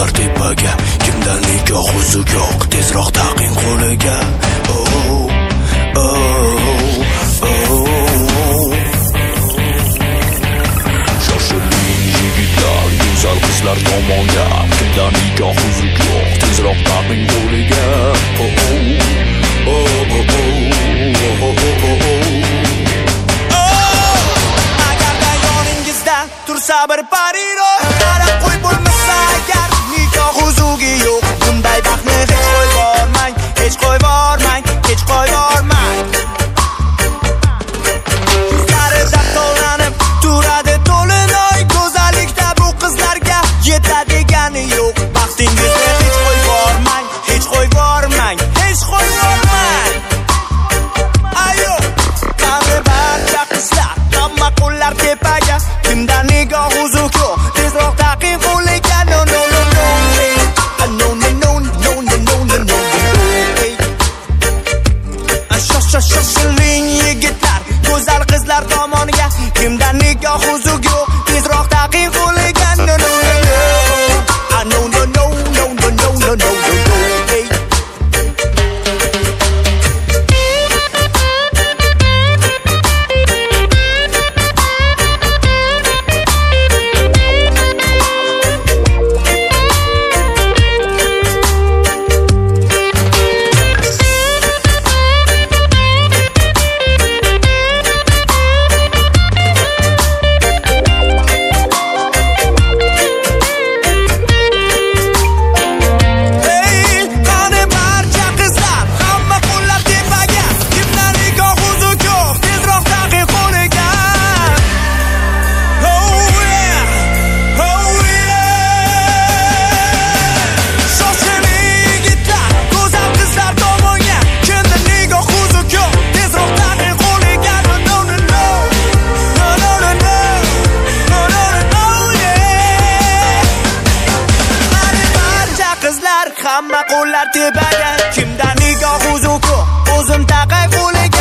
qo'llar tepaga, kimdan nikoh uzuk yo'q, tezroq taqing qo'liga. Shoshiling yigitlar, go'zal qizlar tomonga, kimdan nikoh uzuk yo'q, tezroq taqing qo'liga. Agarda yoningizda tursa bir pariro, qarab qo'y bo'lmasa agar nikoh uzugi yo'q, bunday baxtni hech qo'yvormang, hech qo'yvormang, hech qo'yvormang. Yuzlarida to'lanib turadi to'linoy, go'zallikda bu qizlarga yetadigani yo'q. Baxtingizni hech qo'yvormang, hech qo'yvormang, hech qo'yvormang. Ayo, qani barcha qizlar, hamma qo'llar tepaga, kimdan nikoh uzuk yo'q, tezroq taqing qo'liga. No no no no, no no no no no no no no. Shoshiling yigitlar, go'zal qizlar tomoniga, kimdan nikoh uzuk yo'q, tezroq taqing qo'liga. No no no no, no no no no no no no no. Hamma qo'llar tepaga, kimdan nikoh uzuk yo'q, o'zim taqay qo'liga.